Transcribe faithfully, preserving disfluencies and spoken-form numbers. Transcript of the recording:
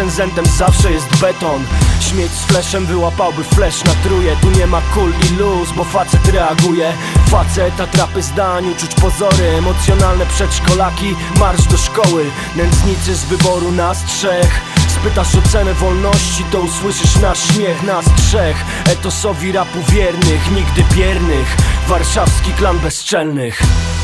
recenzentem zawsze jest beton. Śmieć z fleszem wyłapałby flesz na truje. Tu nie ma kul i luz, bo facet reaguje. Facet, atrapy zdań, uczuć pozory. Emocjonalne przedszkolaki, marsz do szkoły. Nędznicy z wyboru nas trzech. Spytasz o cenę wolności, to usłyszysz nasz śmiech. Nas trzech, etosowi rapu wiernych, nigdy biernych. Warszawski klan bezczelnych.